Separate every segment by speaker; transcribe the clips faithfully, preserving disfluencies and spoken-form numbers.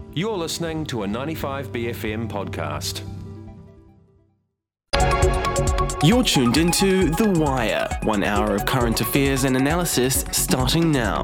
Speaker 1: You're listening to a ninety-five B F M podcast.
Speaker 2: You're tuned into The Wire, one hour of current affairs and analysis starting now.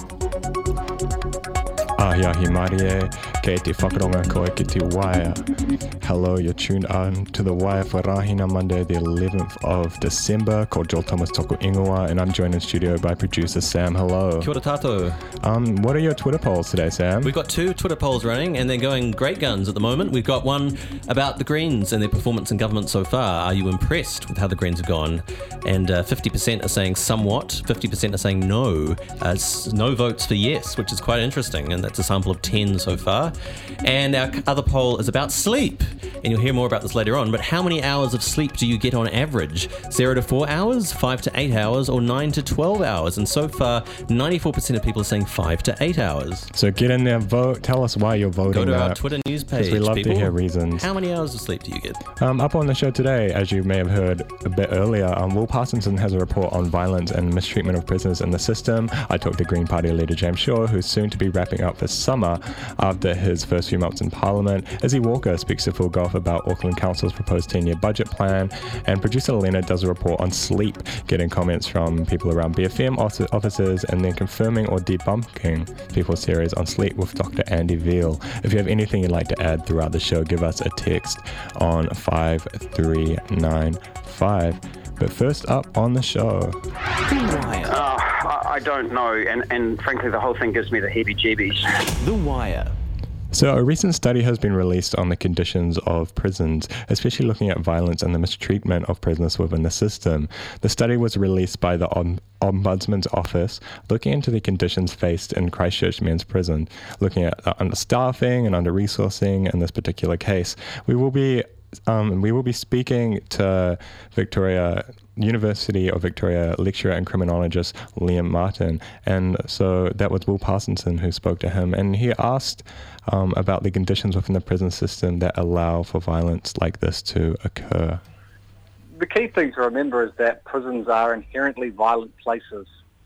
Speaker 3: Ahiahi Marie, ke te whakaronga koe ki te Wire. Hello, you're tuned on to The Wire for Rahina Monday, the eleventh of December. Ko Joel Thomas Toku Ingoa, and I'm joined in studio by producer Sam. Hello.
Speaker 4: Kia ora tātou.
Speaker 3: Um, what are your Twitter polls today, Sam?
Speaker 4: We've got two Twitter polls running, and they're going great guns at the moment. We've got one about the Greens and their performance in government so far. Are you impressed with how the Greens have gone? And uh, fifty percent are saying somewhat, fifty percent are saying no. Uh, no votes for yes, which is quite interesting, and that's a sample of ten so far. And our other poll is about sleep, and you'll hear more about this later on, but how many hours of sleep do you get on average? Zero to four hours, five to eight hours, or nine to twelve hours? And so far, ninety-four percent of people are saying five to eight hours.
Speaker 3: So get in there, vote. Tell us why you're voting.
Speaker 4: Go to
Speaker 3: that,
Speaker 4: our Twitter news page,
Speaker 3: we love
Speaker 4: people.
Speaker 3: to hear reasons.
Speaker 4: How many hours of sleep do you get?
Speaker 3: Um, up on the show today, as you may have heard a bit earlier, um, Will Parsonson has a report on violence and mistreatment of prisoners in the system. I talked to Green Party leader James Shaw, who's soon to be wrapping up for summer after his first few months in Parliament. Izzy Walker speaks to Phil Goff about Auckland Council's proposed ten-year budget plan, and producer Lena does a report on sleep, getting comments from people around B F M offices and then confirming or debunking people's theories on sleep with Doctor Andy Veal. If you have anything you'd like to add throughout the show, give us a text on five three nine five. But first up on the show,
Speaker 2: The Wire.
Speaker 5: Uh, I don't know, and, and frankly the whole thing gives me the heebie-jeebies.
Speaker 2: The Wire.
Speaker 3: So a recent study has been released on the conditions of prisons, especially looking at violence and the mistreatment of prisoners within the system. The study was released by the Om- Ombudsman's Office, looking into the conditions faced in Christchurch Men's Prison, looking at uh, understaffing and under-resourcing in this particular case. We will be Um, we will be speaking to Victoria University of Victoria lecturer and criminologist Liam Martin, and so that was Will Parsonson who spoke to him, and he asked um, about the conditions within the prison system that allow for violence like this to occur.
Speaker 6: The key thing to remember is that prisons are inherently violent places.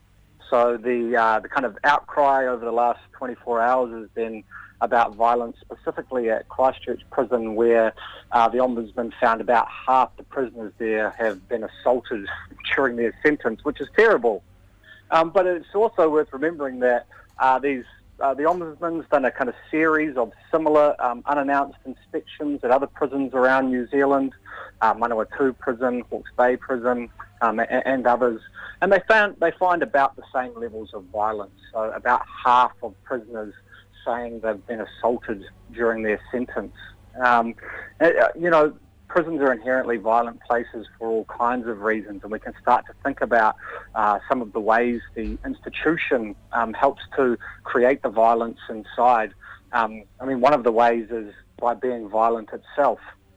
Speaker 6: So the uh, the kind of outcry over the last twenty-four hours has been about violence, specifically at Christchurch Prison, where uh, the Ombudsman found about half the prisoners there have been assaulted during their sentence, which is terrible. Um, but it's also worth remembering that uh, these uh, the Ombudsman's done a kind of series of similar um, unannounced inspections at other prisons around New Zealand, uh, Manawatu Prison, Hawke's Bay Prison, um, and, and others, and they found they find about the same levels of violence. So about half of prisoners saying they've been assaulted during their sentence. Um, you know, prisons are inherently violent places for all kinds of reasons, and we can start to think about uh, some of the ways the institution um, helps to create the violence inside. Um, I mean, one of the ways is by being violent itself.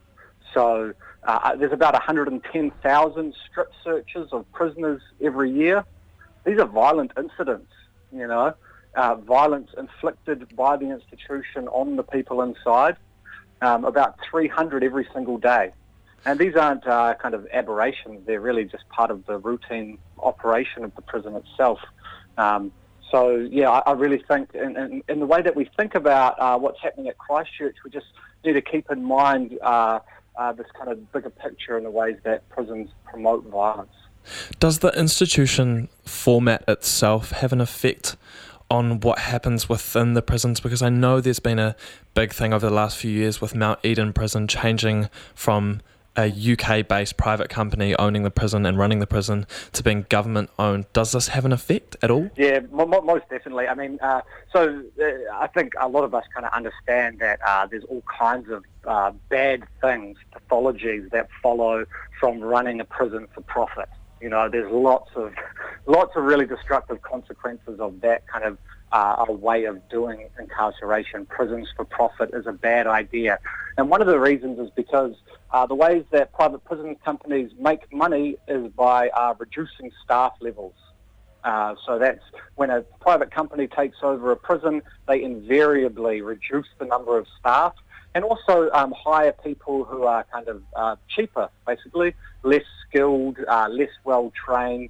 Speaker 6: So uh, there's about one hundred ten thousand strip searches of prisoners every year. These are violent incidents, you know. Uh, violence inflicted by the institution on the people inside, um, about three hundred every single day. And these aren't uh, kind of aberrations, they're really just part of the routine operation of the prison itself. Um, so, yeah, I, I really think in, in, in the way that we think about uh, what's happening at Christchurch, we just need to keep in mind uh, uh, this kind of bigger picture in the ways that prisons promote violence.
Speaker 7: Does the institution format itself have an effect on what happens within the prisons? Because I know there's been a big thing over the last few years with Mount Eden Prison changing from a U K-based private company owning the prison and running the prison to being government-owned. Does this have an effect at all?
Speaker 6: Yeah, mo- mo- most definitely. I mean, uh, so uh, I think a lot of us kind of understand that uh, there's all kinds of uh, bad things, pathologies that follow from running a prison for profit. You know, there's lots of lots of really destructive consequences of that kind of uh, a way of doing incarceration. Prisons for profit is a bad idea. And one of the reasons is because uh, the ways that private prison companies make money is by uh, reducing staff levels. Uh, so that's when a private company takes over a prison, they invariably reduce the number of staff and also um, hire people who are kind of uh, cheaper, basically, less skilled, uh, less well-trained.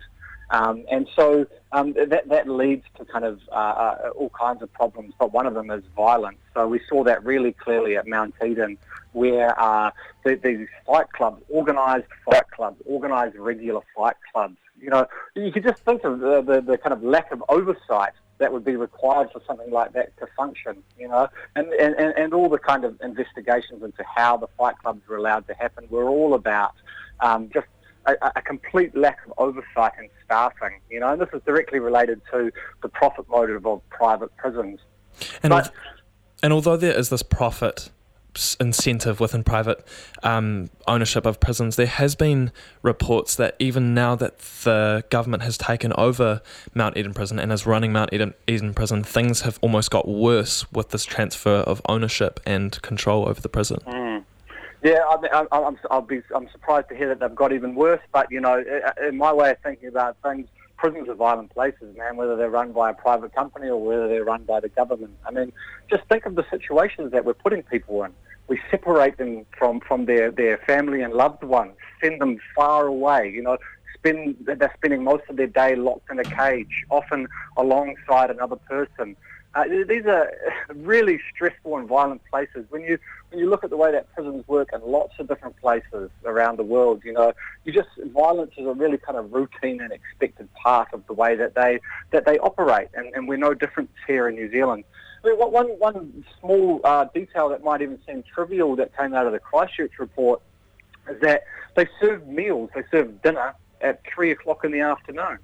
Speaker 6: Um, and so um, that, that leads to kind of uh, uh, all kinds of problems, but one of them is violence. So we saw that really clearly at Mount Eden, where uh, the, these fight clubs, organised fight clubs, organised regular fight clubs, you know, you could just think of the, the, the kind of lack of oversight that would be required for something like that to function, you know, and, and, and all the kind of investigations into how the fight clubs were allowed to happen were all about um, just a, a complete lack of oversight and staffing, you know, and this is directly related to the profit motive of private prisons.
Speaker 7: And,
Speaker 6: but,
Speaker 7: and although there is this profit incentive within private um, ownership of prisons, there has been reports that even now that the government has taken over Mount Eden Prison and is running Mount Eden, Eden Prison, things have almost got worse with this transfer of ownership and control over the prison.
Speaker 6: Mm. Yeah, I mean, I, I'm, I'll be, I'm surprised to hear that they've got even worse, but, you know, in my way of thinking about things, prisons are violent places, man, whether they're run by a private company or whether they're run by the government. I mean, just think of the situations that we're putting people in. We separate them from, from their, their family and loved ones, send them far away, you know, spend, they're spending most of their day locked in a cage, often alongside another person. Uh, these are really stressful and violent places. When you when you look at the way that prisons work in lots of different places around the world, you know, you just violence is a really kind of routine and expected part of the way that they that they operate, and, and we're no different here in New Zealand. I mean, one one small uh, detail that might even seem trivial that came out of the Christchurch report is that they serve meals, they serve dinner at three o'clock in the afternoon.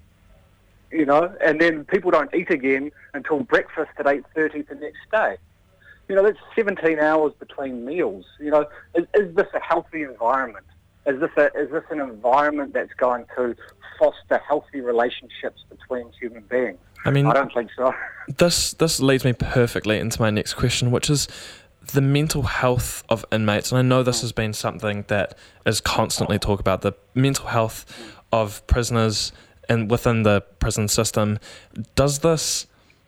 Speaker 6: You know, and then people don't eat again until breakfast at eight thirty the next day. You know, that's seventeen hours between meals. You know, is, is this a healthy environment? Is this a, is this an environment that's going to foster healthy relationships between human beings?
Speaker 7: I mean,
Speaker 6: I don't think so.
Speaker 7: This this leads me perfectly into my next question, which is the mental health of inmates. And I know this has been something that is constantly talked about, the mental health of prisoners and within the prison system. Does this,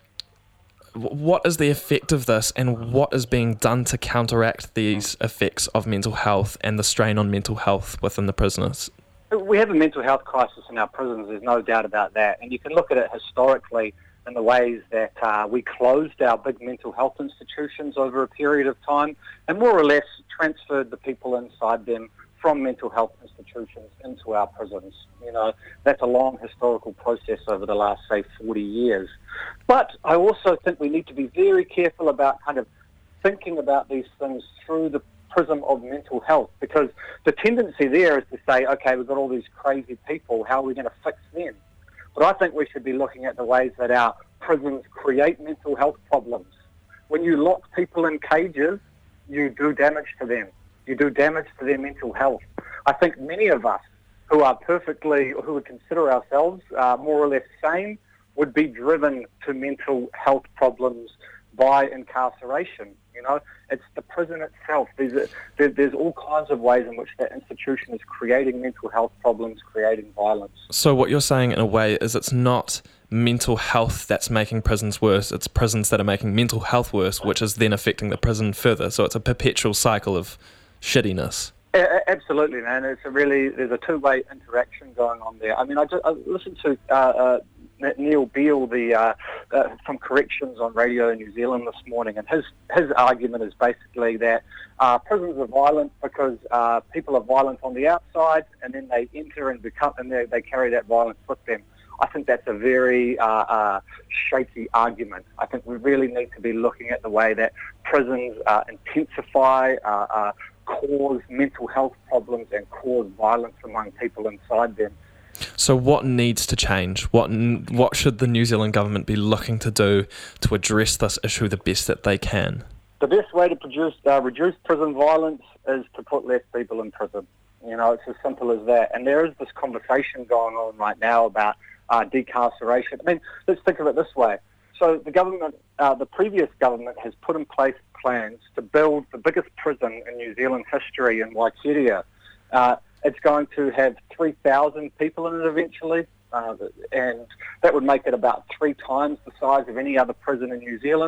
Speaker 7: what is the effect of this, and what is being done to counteract these effects of mental health and the strain on mental health within the prisoners?
Speaker 6: We have a mental health crisis in our prisons, there's no doubt about that. And you can look at it historically in the ways that uh, we closed our big mental health institutions over a period of time and more or less transferred the people inside them from mental health institutions into our prisons. You know, that's a long historical process over the last, say, forty years. But I also think we need to be very careful about kind of thinking about these things through the prism of mental health, because the tendency there is to say, okay, we've got all these crazy people, how are we going to fix them? But I think we should be looking at the ways that our prisons create mental health problems. When you lock people in cages, you do damage to them. You do damage to their mental health. I think many of us who are perfectly, who would consider ourselves uh, more or less sane, would be driven to mental health problems by incarceration. You know, it's the prison itself. There's, a, there, there's all kinds of ways in which that institution is creating mental health problems, creating violence.
Speaker 7: So what you're saying in a way is it's not mental health that's making prisons worse, it's prisons that are making mental health worse, which is then affecting the prison further. So it's a perpetual cycle of shittiness.
Speaker 6: A- absolutely, man. It's a really, there's a two-way interaction going on there. I mean, I, just, I listened to uh, uh, Neil Beale, the uh, uh, from Corrections on Radio in New Zealand this morning, and his his argument is basically that uh, prisons are violent because uh, people are violent on the outside, and then they enter and become, and they, they carry that violence with them. I think that's a very uh, uh, shaky argument. I think we really need to be looking at the way that prisons uh, intensify, uh, uh, cause mental health problems, and cause violence among people inside them.
Speaker 7: So what needs to change? What what should the New Zealand government be looking to do to address this issue the best that they can?
Speaker 6: The best way to produce, uh, reduce prison violence is to put less people in prison. You know, it's as simple as that. And there is this conversation going on right now about uh, decarceration. I mean, let's think of it this way. So the government, uh, the previous government has put in place plans to build the biggest prison in New Zealand history in Waikeria. Uh, It's going to have three thousand people in it eventually, uh, and that would make it about three times the size of any other prison in New Zealand.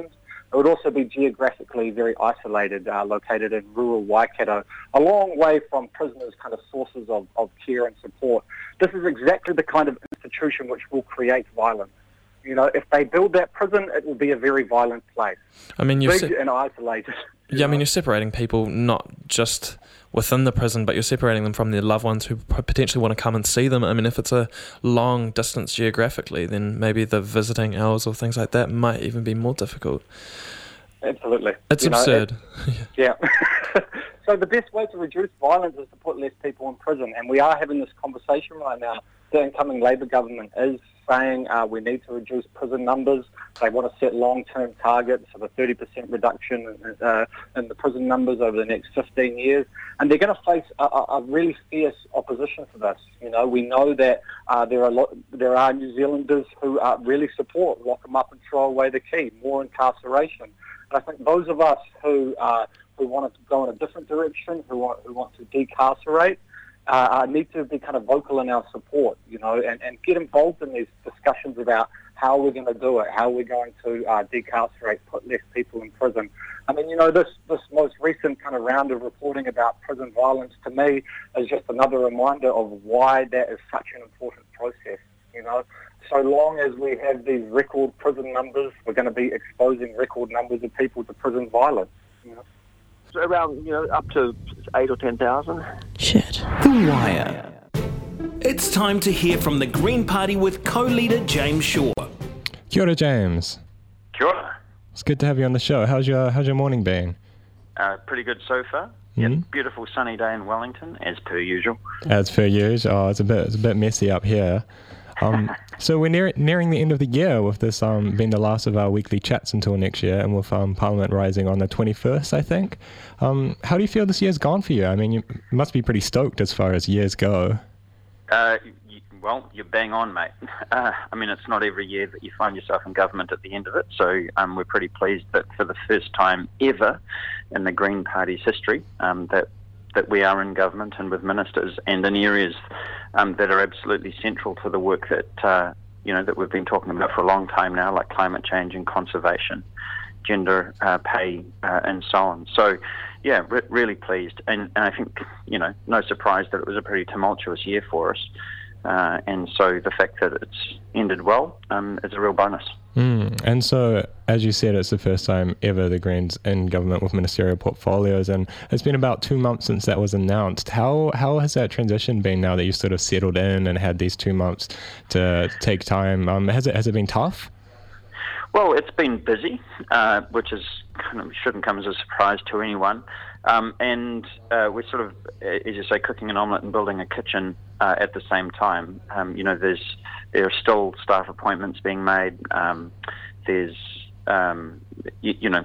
Speaker 6: It would also be geographically very isolated, uh, located in rural Waikato, a long way from prisoners' kind of sources of, of care and support. This is exactly the kind of institution which will create violence. You know, if they build that prison, it will be a very violent place.
Speaker 7: I mean, you're
Speaker 6: big
Speaker 7: se-
Speaker 6: and isolated.
Speaker 7: Yeah, I mean, you're separating people not just within the prison, but you're separating them from their loved ones who potentially want to come and see them. I mean, if it's a long distance geographically, then maybe the visiting hours or things like that might even be more difficult.
Speaker 6: Absolutely.
Speaker 7: It's
Speaker 6: you
Speaker 7: absurd.
Speaker 6: Know, it, yeah. So the best way to reduce violence is to put less people in prison, and we are having this conversation right now. The incoming Labour government is saying uh, we need to reduce prison numbers. They want to set long-term targets of a thirty percent reduction in, uh, in the prison numbers over the next fifteen years. And they're going to face a, a really fierce opposition to this. You know, we know that uh, there are lo- there are New Zealanders who uh, really support lock them up and throw away the key, more incarceration. And I think those of us who uh, who want to go in a different direction, who want who want to decarcerate, Uh, need to be kind of vocal in our support, you know, and, and get involved in these discussions about how we're going to do it, how we're going to uh, decarcerate, put less people in prison. I mean, you know, this, this most recent kind of round of reporting about prison violence to me is just another reminder of why that is such an important process, you know. So long as we have these record prison numbers, we're going to be exposing record numbers of people to prison violence, you know.
Speaker 8: Around, you know, up to eight or ten thousand.
Speaker 2: Shit. The Wire. It's time to hear from the Green Party with co-leader James Shaw.
Speaker 3: Kia ora, James.
Speaker 9: Kia ora.
Speaker 3: It's good to have you on the show. How's your How's your morning been?
Speaker 9: Uh, pretty good so far.
Speaker 3: Mm-hmm.
Speaker 9: Yeah, beautiful sunny day in Wellington, as per usual.
Speaker 3: As per usual. Oh, it's a bit it's a bit messy up here. Um, so we're near, nearing the end of the year, with this um, being the last of our weekly chats until next year, and with um, Parliament rising on the twenty-first, I think. Um, how do you feel this year's gone for you? I mean, you must be pretty stoked as far as years go.
Speaker 9: Uh, you, well, you're bang on, mate. Uh, I mean, it's not every year that you find yourself in government at the end of it, so um, we're pretty pleased that for the first time ever in the Green Party's history, um, that that we are in government and with ministers, and in areas um, that are absolutely central to the work that uh, you know that we've been talking about for a long time now, like climate change and conservation, gender uh, pay, uh, and so on. So, yeah, re- really pleased, and, and I think you know no surprise that it was a pretty tumultuous year for us, uh, and so the fact that it's ended well um, is a real bonus.
Speaker 3: Mm. And so, as you said, it's the first time ever the Greens in government with ministerial portfolios, and it's been about two months since that was announced. How how has that transition been now that you've sort of settled in and had these two months to take time? Um, has it has it been tough?
Speaker 9: Well, it's been busy, uh, which is kind of shouldn't come as a surprise to anyone. Um, and uh, we're sort of, as you say, cooking an omelette and building a kitchen uh, at the same time. Um, you know, there's there are still staff appointments being made. Um, there's, um, you, you know,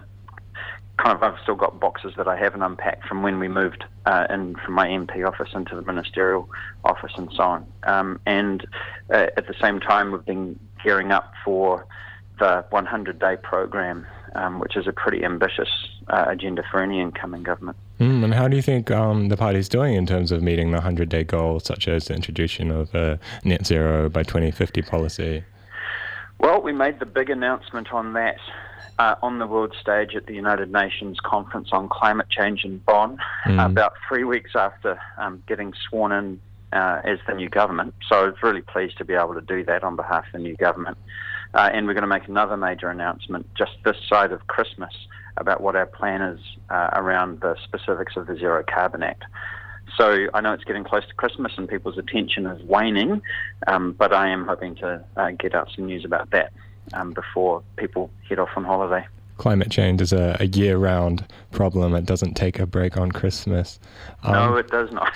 Speaker 9: kind of I've still got boxes that I haven't unpacked from when we moved uh, in from my M P office into the ministerial office and so on. Um, and uh, at the same time, we've been gearing up for the one hundred day program, um, which is a pretty ambitious uh, agenda for any incoming government.
Speaker 3: Mm, and how do you think um, the party's doing in terms of meeting the one hundred day goal, such as the introduction of a net zero by twenty fifty policy?
Speaker 9: Well, we made the big announcement on that uh, on the world stage at the United Nations Conference on Climate Change in Bonn,
Speaker 3: mm.
Speaker 9: about three weeks after um, getting sworn in uh, as the new government. So I was really pleased to be able to do that on behalf of the new government. Uh, and we're going to make another major announcement just this side of Christmas about what our plan is uh, around the specifics of the Zero Carbon Act. So I know it's getting close to Christmas and people's attention is waning, um, but I am hoping to uh, get out some news about that um, before people head off on holiday.
Speaker 3: Climate change is a, a year-round problem. It doesn't take a break on Christmas. Um,
Speaker 9: no, it does not.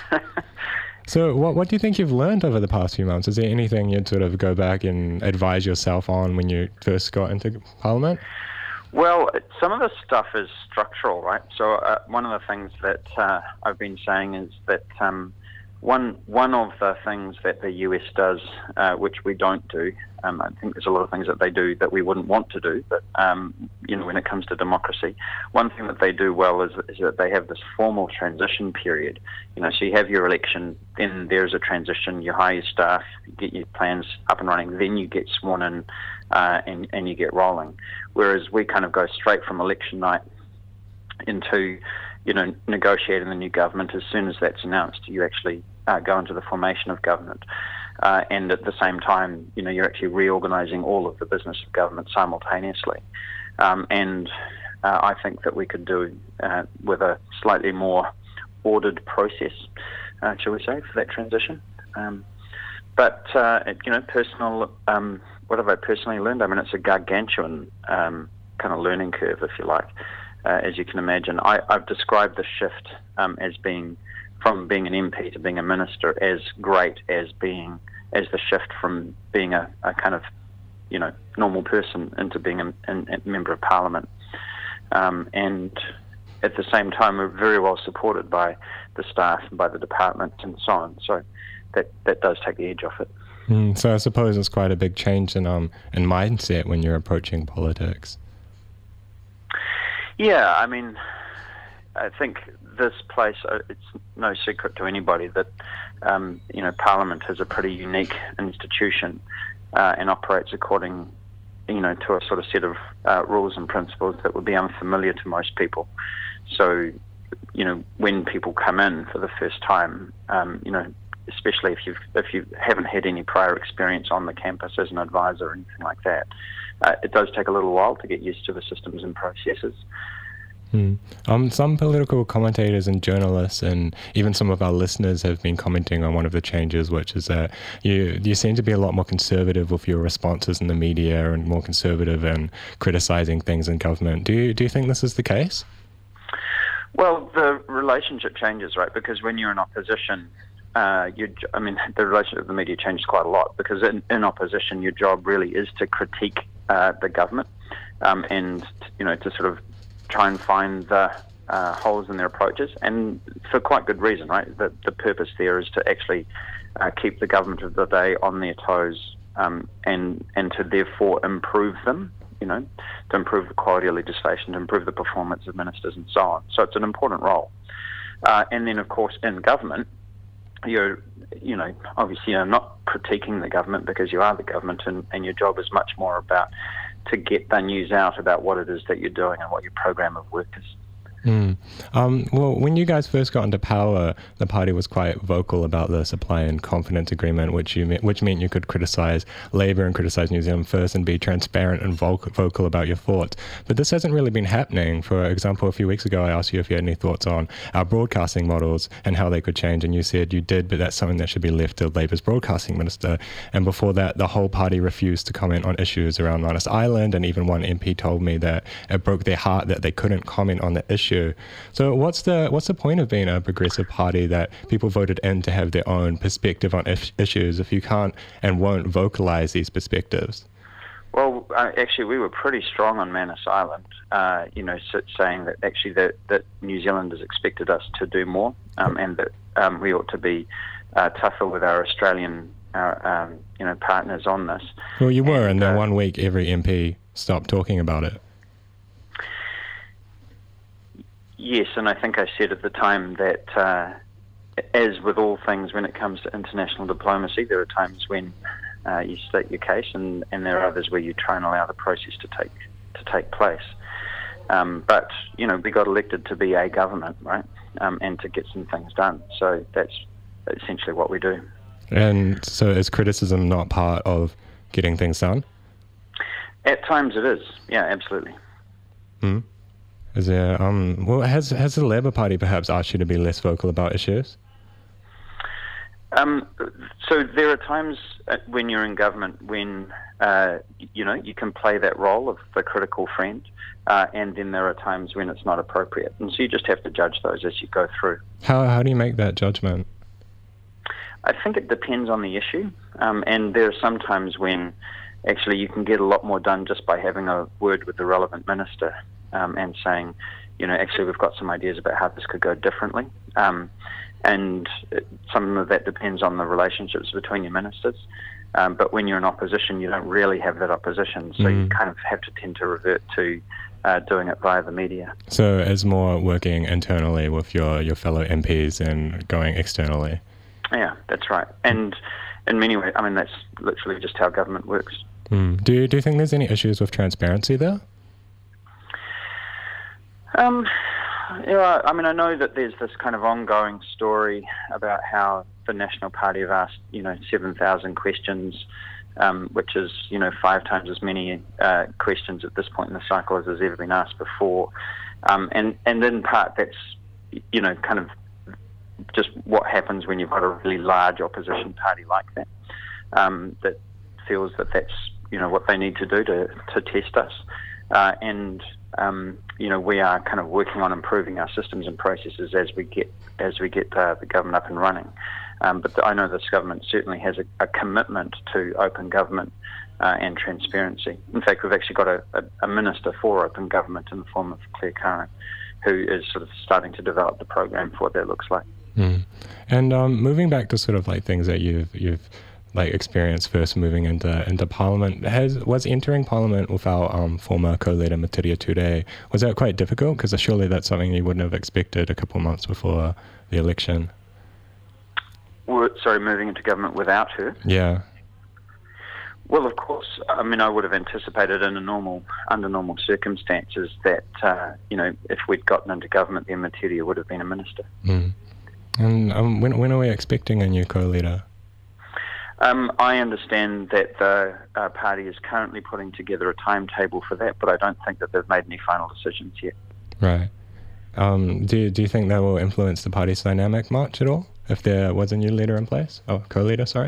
Speaker 3: So what what do you think you've learned over the past few months? Is there anything you'd sort of go back and advise yourself on when you first got into Parliament?
Speaker 9: Well, some of the stuff is structural, right? So uh, one of the things that uh, I've been saying is that um, one one of the things that the U S does, uh, which we don't do, um, I think there's a lot of things that they do that we wouldn't want to do, but um, you know, when it comes to democracy, one thing that they do well is, is that they have this formal transition period. You know, so you have your election, then there's a transition, you hire your staff, you get your plans up and running, then you get sworn in, uh, and, and you get rolling. Whereas we kind of go straight from election night into, you know, negotiating the new government. As soon as that's announced, you actually uh, go into the formation of government. Uh, and at the same time, you know, you're actually reorganising all of the business of government simultaneously. Um, and uh, I think that we could do uh, with a slightly more ordered process, uh, shall we say, for that transition. Um, but, uh, you know, personal, um, what have I personally learned? I mean, it's a gargantuan um, kind of learning curve, if you like. Uh, as you can imagine, I, I've described the shift um, as being from being an M P to being a minister as great as being as the shift from being a, a kind of, you know, normal person into being a, a, a member of Parliament. Um, and at the same time, we're very well supported by the staff and by the department and so on. So that that does take the edge off it.
Speaker 3: Mm, so I suppose it's quite a big change in um in mindset when you're approaching politics.
Speaker 9: Yeah, I mean, I think this place, uh, it's no secret to anybody that, um, you know, Parliament is a pretty unique institution uh, and operates according, you know, to a sort of set of uh, rules and principles that would be unfamiliar to most people. So, you know, when people come in for the first time, um, you know, especially if you've if you haven't had any prior experience on the campus as an advisor or anything like that, uh, it does take a little while to get used to the systems and processes.
Speaker 3: Hmm. Um, some political commentators and journalists and even some of our listeners have been commenting on one of the changes, which is that you you seem to be a lot more conservative with your responses in the media and more conservative in criticising things in government. Do you, do you think this is the case?
Speaker 9: Well, the relationship changes, right? Because when you're in opposition, uh, you, I mean, the relationship with the media changes quite a lot, because in, in opposition, your job really is to critique uh, the government um, and, you know, to sort of try and find the uh, holes in their approaches, and for quite good reason, right? The, the purpose there is to actually uh, keep the government of the day on their toes um, and, and to therefore improve them, you know, to improve the quality of legislation, to improve the performance of ministers and so on. So it's an important role. Uh, and then, of course, in government, you're, you know, obviously you're not critiquing the government because you are the government, and, and your job is much more about to get the news out about what it is that you're doing and what your program of work is.
Speaker 3: Mm. Um, well, when you guys first got into power, the party was quite vocal about the supply and confidence agreement, which you which meant you could criticise Labour and criticise New Zealand First and be transparent and vocal, vocal about your thoughts. But this hasn't really been happening. For example, a few weeks ago, I asked you if you had any thoughts on our broadcasting models and how they could change, and you said you did, but that's something that should be left to Labour's broadcasting minister. And before that, the whole party refused to comment on issues around Manus Island, and even one M P told me that it broke their heart that they couldn't comment on the issue. So what's the what's the point of being a progressive party that people voted in to have their own perspective on if, issues if you can't and won't vocalise these perspectives?
Speaker 9: Well, uh, actually, we were pretty strong on Manus Island, uh, you know, so saying that actually that, that New Zealanders expected us to do more um, and that um, we ought to be uh, tougher with our Australian our, um, you know, partners on this.
Speaker 3: Well, you were, and, and then
Speaker 9: uh,
Speaker 3: one week every M P stopped talking about it.
Speaker 9: Yes, and I think I said at the time that, uh, as with all things when it comes to international diplomacy, there are times when uh, you state your case, and, and there are others where you try and allow the process to take to take place. Um, but you know, we got elected to be a government, right, um, and to get some things done. So that's essentially what we do. And
Speaker 3: so, is criticism not part of getting things done?
Speaker 9: At times, it is. Yeah, absolutely.
Speaker 3: Hmm. Is there, um, well, has has the Labour Party perhaps asked you to be less vocal about issues?
Speaker 9: Um, so there are times when you're in government when, uh, you know, you can play that role of the critical friend, uh, and then there are times when it's not appropriate. And so you just have to judge those as you go through.
Speaker 3: How how do you make that judgment?
Speaker 9: I think it depends on the issue, um, and there are some times when actually you can get a lot more done just by having a word with the relevant minister. Um, and saying, you know, actually we've got some ideas about how this could go differently. Um, and it, some of that depends on the relationships between your ministers. Um, but when you're in opposition, you don't really have that opposition, so mm. you kind of have to tend to revert to uh, doing it via the media.
Speaker 3: So it's more working internally with your, your fellow M Ps and going externally.
Speaker 9: Yeah, that's right. And in many ways, I mean, that's literally just how government works.
Speaker 3: Mm. Do you, do you think there's any issues with transparency there?
Speaker 9: Um, yeah, I mean, I know that there's this kind of ongoing story about how the National Party have asked, you know, seven thousand questions, um, which is, you know, five times as many uh, questions at this point in the cycle as has ever been asked before. Um, and, and in part, that's, you know, kind of just what happens when you've got a really large opposition party like that, um, that feels that that's, you know, what they need to do to, to test us. Uh, and, um, you know, we are kind of working on improving our systems and processes as we get as we get uh, the government up and running. Um, but the, I know this government certainly has a, a commitment to open government uh, and transparency. In fact, we've actually got a, a, a minister for open government in the form of Claire Curran, who is sort of starting to develop the program for what that looks like.
Speaker 3: Mm. And um, moving back to sort of like things that you've you've like experienced first moving into into Parliament, has was entering Parliament with our um, former co-leader Matiria Ture, was that quite difficult? Because surely that's something you wouldn't have expected a couple of months before the election.
Speaker 9: Sorry, moving into government without her?
Speaker 3: Yeah.
Speaker 9: Well, of course. I mean, I would have anticipated in a normal, under normal circumstances that, uh, you know, if we'd gotten into government, then Matiria would have been a minister.
Speaker 3: Mm. And um, when when are we expecting a new co-leader?
Speaker 9: Um, I understand that the uh, party is currently putting together a timetable for that, but I don't think that they've made any final decisions yet.
Speaker 3: Right. Um, do do you think that will influence the party's dynamic much at all, if there was a new leader in place? Oh, co-leader, sorry.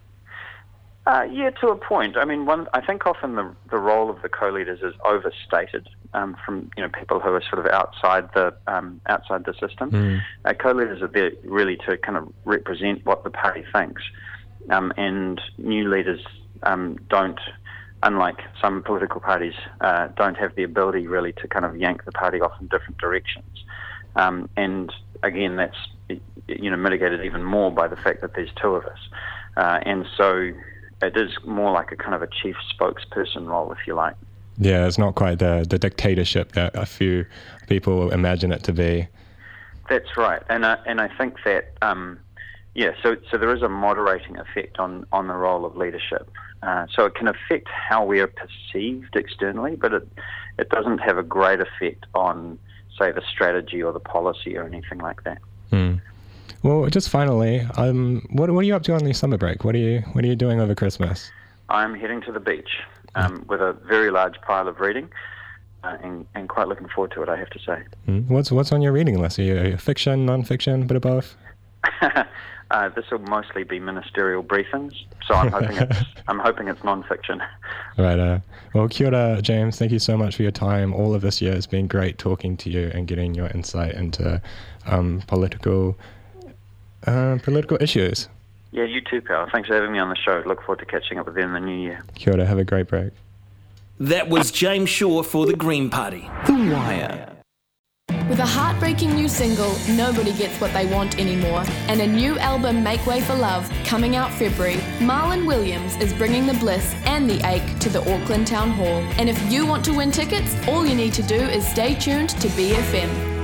Speaker 9: Uh, yeah, to a point. I mean, one. I think often the the role of the co-leaders is overstated um, from you know people who are sort of outside the um, outside the system. Mm. Uh, co-leaders are there really to kind of represent what the party thinks, um, and new leaders um, don't. Unlike some political parties, uh, don't have the ability really to kind of yank the party off in different directions. Um, and again, that's you know mitigated even more by the fact that there's two of us, uh, and so. It is more like a kind of a chief spokesperson role, if you like.
Speaker 3: Yeah, it's not quite the, the dictatorship that a few people imagine it to be.
Speaker 9: That's right, and I, and I think that um, yeah, so so there is a moderating effect on, on the role of leadership. Uh, so it can affect how we are perceived externally, but it it doesn't have a great effect on, say, the strategy or the policy or anything like that.
Speaker 3: Mm. Well, just finally, um, what what are you up to on your summer break? What are you what are you doing over Christmas?
Speaker 9: I'm heading to the beach um, with a very large pile of reading, uh, and, and quite looking forward to it, I have to say.
Speaker 3: Mm. What's what's on your reading list? Are you fiction, non-fiction, bit of both?
Speaker 9: uh, this will mostly be ministerial briefings, so I'm hoping it's I'm hoping it's non-fiction.
Speaker 3: Right. Uh, well, kia ora, James. Thank you so much for your time. All of this year has been great talking to you and getting your insight into um, political. Uh, political issues.
Speaker 9: Yeah, you too, pal. Thanks for having me on the show. Look forward to catching up with you in the new year.
Speaker 3: Kia ora, have a great break.
Speaker 2: That was James Shaw for the Green Party. The Wire.
Speaker 10: With a heartbreaking new single, Nobody Gets What They Want Anymore, and a new album, Make Way for Love, coming out February, Marlon Williams is bringing the bliss and the ache to the Auckland Town Hall. And if you want to win tickets, all you need to do is stay tuned to B F M.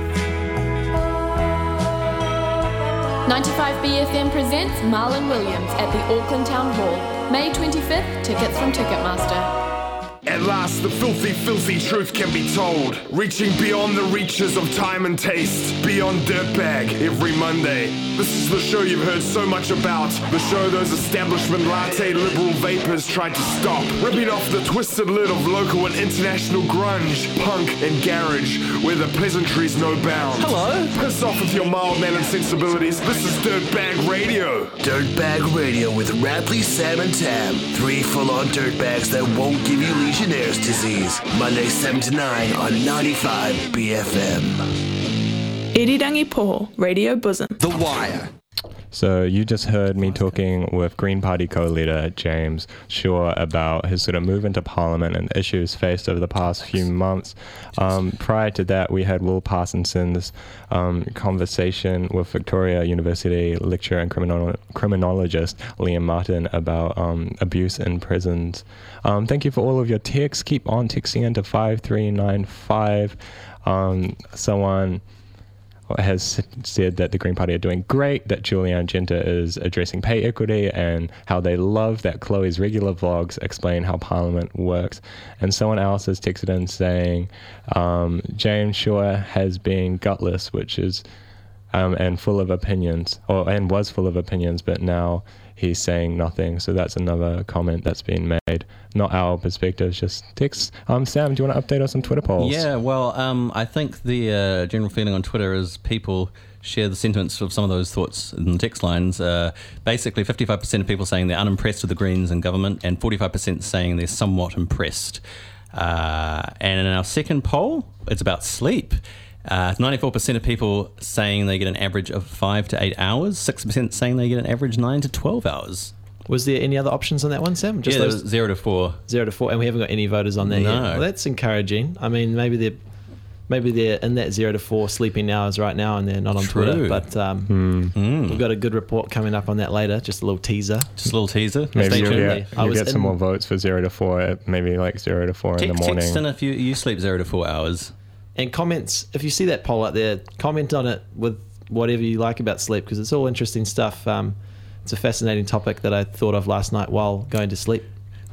Speaker 10: ninety-five B F M presents Marlon Williams at the Auckland Town Hall. May twenty-fifth, tickets from Ticketmaster.
Speaker 11: At last, the filthy, filthy truth can be told. Reaching beyond the reaches of time and taste. Beyond Dirtbag, every Monday. This is the show you've heard so much about. The show those establishment latte liberal vapors tried to stop. Ripping off the twisted lid of local and international grunge, punk and garage, where the pleasantries no bound.
Speaker 2: Hello.
Speaker 11: Piss off with your mild-mannered sensibilities. This is Dirtbag Radio.
Speaker 12: Dirtbag Radio with Rapley, Sam and Tam. Three full-on dirtbags that won't give you Legionnaires' disease. Monday seven to nine on ninety-five B F M.
Speaker 13: Irirangi Poho, Radio Bosom.
Speaker 2: The Wire.
Speaker 3: So you just heard me talking with Green Party co-leader James Shaw about his sort of move into Parliament and issues faced over the past few months. Um, prior to that, we had Will Parsonson's um, conversation with Victoria University lecturer and criminal- criminologist Liam Martin about um, abuse in prisons. Um, thank you for all of your texts. Keep on texting into five three nine five. Um, someone has said that the Green Party are doing great, that Julianne Genter is addressing pay equity, and how they love that Chloe's regular vlogs explain how Parliament works. And someone else has texted in saying um, James Shaw has been gutless, which is um, and full of opinions, or and was full of opinions, but now he's saying nothing. So that's another comment that's been made. Not our perspectives, just text. Um, Sam, do you want to update us on Twitter polls?
Speaker 4: Yeah, well, um, I think the uh, general feeling on Twitter is people share the sentiments of some of those thoughts in the text lines. Uh, basically, fifty-five percent of people saying they're unimpressed with the Greens and government, and forty-five percent saying they're somewhat impressed. Uh, and in our second poll, it's about sleep. Uh, ninety-four percent of people saying they get an average of five to eight hours, six percent saying they get an average nine to twelve hours.
Speaker 13: Was there any other options on that one, Sam?
Speaker 4: Just yeah, those zero to four.
Speaker 13: Zero to four, and we haven't got any voters on there
Speaker 4: no.
Speaker 13: yet. Well, that's encouraging. I mean, maybe they're maybe they're in that zero to four sleeping hours right now, and they're not on
Speaker 4: True.
Speaker 13: Twitter. But um,
Speaker 3: mm.
Speaker 13: Mm. we've got a good report coming up on that later. Just a little teaser.
Speaker 4: Just a little teaser.
Speaker 3: Maybe you'll get, you'll get some more votes for zero to four. At maybe like zero to four
Speaker 4: te-
Speaker 3: in the morning.
Speaker 4: Text in if you you sleep zero to four hours.
Speaker 13: And comments, if you see that poll out there, comment on it with whatever you like about sleep, because it's all interesting stuff. Um, it's a fascinating topic that I thought of last night while going to sleep.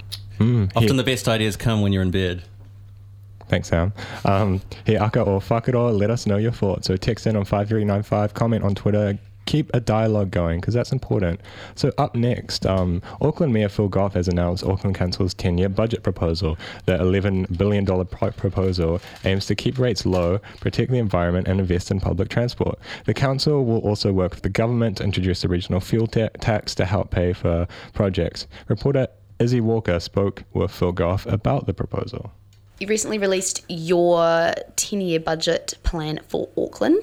Speaker 3: Mm,
Speaker 4: Often
Speaker 3: he,
Speaker 4: the best ideas come when you're in bed.
Speaker 3: Thanks, Sam. Um, hey, Aka or fuck it all, let us know your thoughts. So text in on five three nine five, comment on Twitter, keep a dialogue going, because that's important. So up next, um, Auckland Mayor Phil Goff has announced Auckland Council's ten-year budget proposal. The eleven billion dollars pro- proposal aims to keep rates low, protect the environment, and invest in public transport. The council will also work with the government to introduce a regional fuel ta- tax to help pay for projects. Reporter Izzy Walker spoke with Phil Goff about the proposal.
Speaker 14: You recently released your ten-year budget plan for Auckland,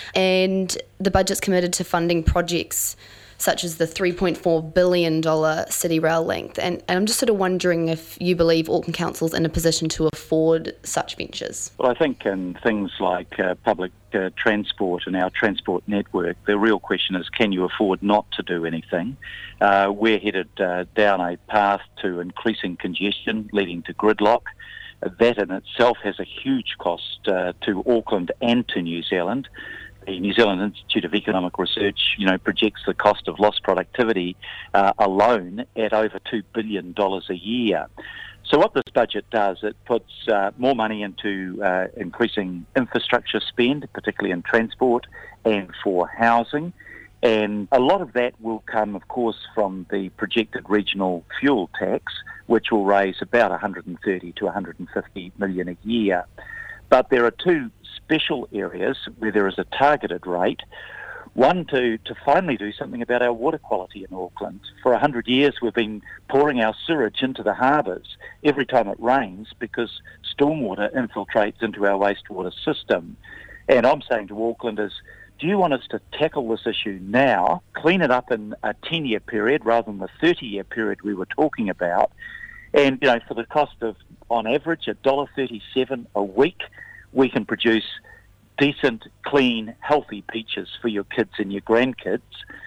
Speaker 14: and the budget's committed to funding projects such as the three point four billion dollars city rail length. And, and I'm just sort of wondering if you believe Auckland Council's in a position to afford such ventures.
Speaker 15: Well, I think in things like uh, public uh, transport and our transport network, the real question is, can you afford not to do anything? Uh, we're headed uh, down a path to increasing congestion, leading to gridlock. That in itself has a huge cost uh, to Auckland and to New Zealand. The New Zealand Institute of Economic Research, you know, projects the cost of lost productivity uh, alone at over two billion dollars a year. So what this budget does, it puts uh, more money into uh, increasing infrastructure spend, particularly in transport and for housing. And a lot of that will come, of course, from the projected regional fuel tax, which will raise about one hundred thirty to one hundred fifty million a year. But there are two special areas where there is a targeted rate. One, to, to finally do something about our water quality in Auckland. For one hundred years, we've been pouring our sewage into the harbours every time it rains because stormwater infiltrates into our wastewater system. And I'm saying to Aucklanders, do you want us to tackle this issue now, clean it up in a ten-year period rather than the thirty-year period we were talking about? And, you know, for the cost of, on average, one dollar thirty-seven a week, we can produce decent, clean, healthy beaches for your kids and your grandkids.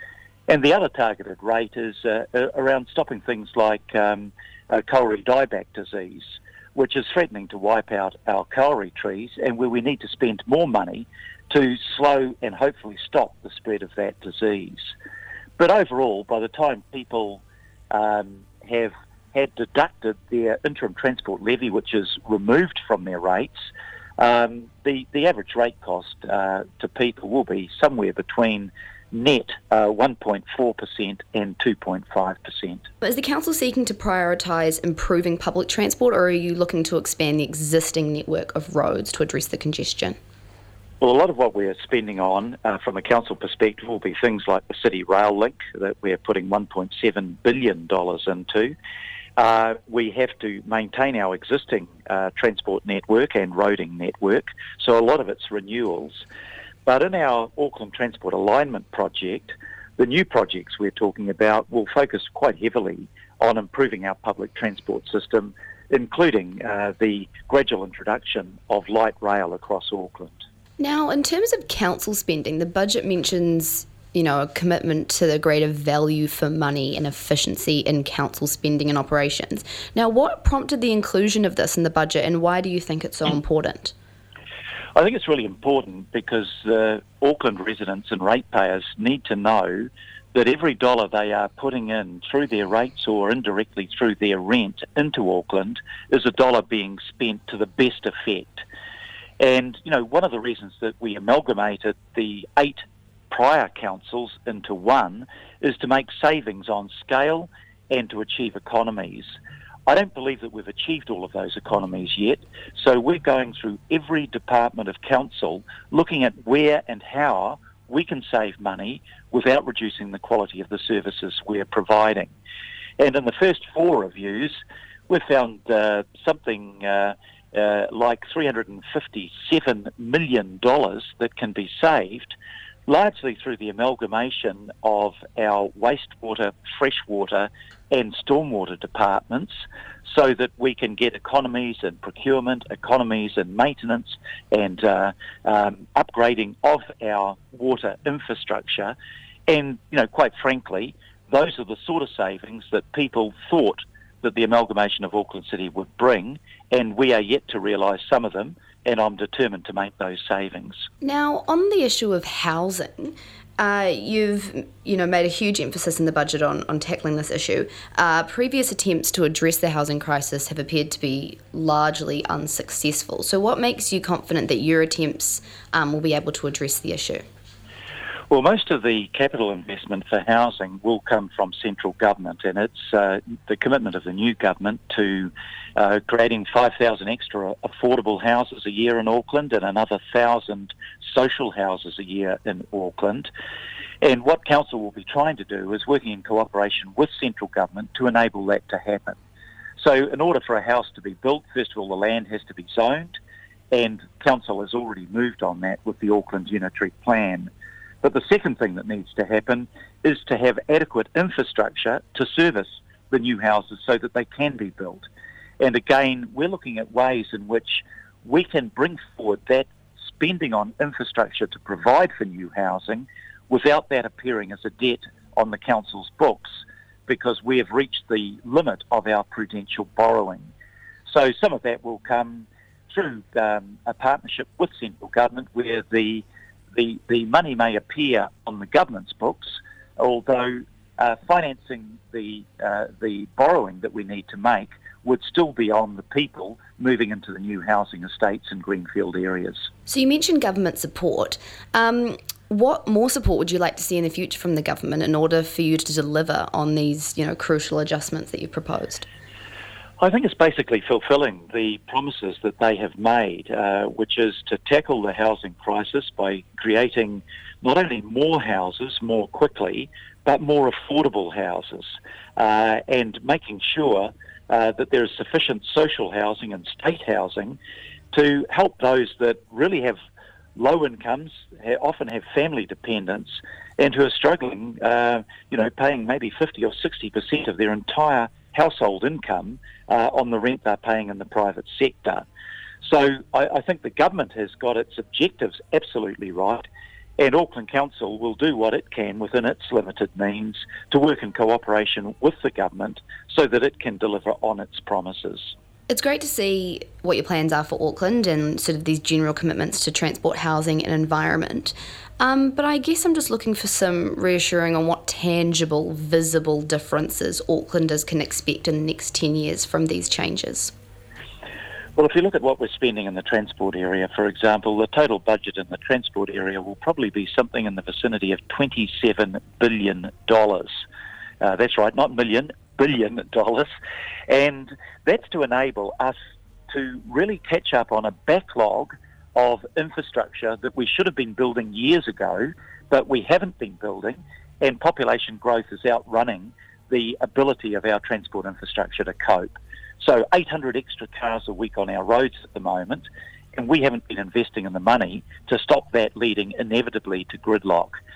Speaker 15: And the other targeted rate is uh, around stopping things like um, uh, kauri dieback disease, which is threatening to wipe out our kauri trees, and where we need to spend more money to slow and hopefully stop the spread of that disease. But overall, by the time people um, have had deducted their interim transport levy, which is removed from their rates, um, the, the average rate cost uh, to people will be somewhere between net uh, one point four percent and two point five percent.
Speaker 14: Is the council seeking to prioritise improving public transport, or are you looking to expand the existing network of roads to address the congestion?
Speaker 15: Well, a lot of what we're spending on uh, from a council perspective will be things like the City Rail Link that we're putting one point seven billion dollars into. Uh, we have to maintain our existing uh, transport network and roading network, so a lot of it's renewals. But in our Auckland Transport Alignment Project, The new projects we're talking about will focus quite heavily on improving our public transport system, including uh, the gradual introduction of light rail across Auckland.
Speaker 14: Now, in terms of council spending, the budget mentions, you know, a commitment to the greater value for money and efficiency in council spending and operations. Now, what prompted the inclusion of this in the budget, and why do you think it's so important?
Speaker 15: I think it's really important because uh, Auckland residents and ratepayers need to know that every dollar they are putting in through their rates or indirectly through their rent into Auckland is a dollar being spent to the best effect. And, you know, one of the reasons that we amalgamated the eight prior councils into one is to make savings on scale and to achieve economies. I don't believe that we've achieved all of those economies yet, so we're going through every department of council looking at where and how we can save money without reducing the quality of the services we're providing. And in the first four reviews, we've found uh, something uh, uh, like three hundred fifty-seven million dollars that can be saved, largely through the amalgamation of our wastewater, freshwater and stormwater departments, so that we can get economies in procurement, economies in maintenance and uh, um, upgrading of our water infrastructure. And, you know, quite frankly, those are the sort of savings that people thought that the amalgamation of Auckland City would bring, and we are yet to realise some of them, and I'm determined to make those savings.
Speaker 14: Now, on the issue of housing, uh, you've you know made a huge emphasis in the budget on, on tackling this issue. Uh, previous attempts to address the housing crisis have appeared to be largely unsuccessful. So what makes you confident that your attempts um, will be able to address the issue?
Speaker 15: Well, most of the capital investment for housing will come from central government, and it's uh, the commitment of the new government to uh, creating five thousand extra affordable houses a year in Auckland and another one thousand social houses a year in Auckland. And what council will be trying to do is working in cooperation with central government to enable that to happen. So in order for a house to be built, first of all, the land has to be zoned, and council has already moved on that with the Auckland Unitary Plan. But the second thing that needs to happen is to have adequate infrastructure to service the new houses so that they can be built. And again, we're looking at ways in which we can bring forward that spending on infrastructure to provide for new housing without that appearing as a debt on the council's books, because we have reached the limit of our prudential borrowing. So some of that will come through um, a partnership with central government where the The, the money may appear on the government's books, although uh, financing the uh, the borrowing that we need to make would still be on the people moving into the new housing estates and greenfield areas.
Speaker 14: So you mentioned government support. Um, what more support would you like to see in the future from the government in order for you to deliver on these, you know, crucial adjustments that you've proposed?
Speaker 15: I think it's basically fulfilling the promises that they have made, uh, which is to tackle the housing crisis by creating not only more houses more quickly, but more affordable houses, uh, and making sure uh, that there is sufficient social housing and state housing to help those that really have low incomes, ha- often have family dependents, and who are struggling, uh, you know, paying maybe fifty or sixty percent of their entire household income uh, on the rent they're paying in the private sector. So I, I think the government has got its objectives absolutely right, and Auckland Council will do what it can within its limited means to work in cooperation with the government so that it can deliver on its promises.
Speaker 14: It's great to see what your plans are for Auckland and sort of these general commitments to transport, housing and environment. Um, but I guess I'm just looking for some reassuring on what tangible, visible differences Aucklanders can expect in the next ten years from these changes.
Speaker 15: Well, if you look at what we're spending in the transport area, for example, the total budget in the transport area will probably be something in the vicinity of twenty-seven billion dollars. Uh, that's right, not million, billion dollars. And that's to enable us to really catch up on a backlog of infrastructure that we should have been building years ago, but we haven't been building, and population growth is outrunning the ability of our transport infrastructure to cope. So eight hundred extra cars a week on our roads at the moment, and we haven't been investing in the money to stop that leading inevitably to gridlock.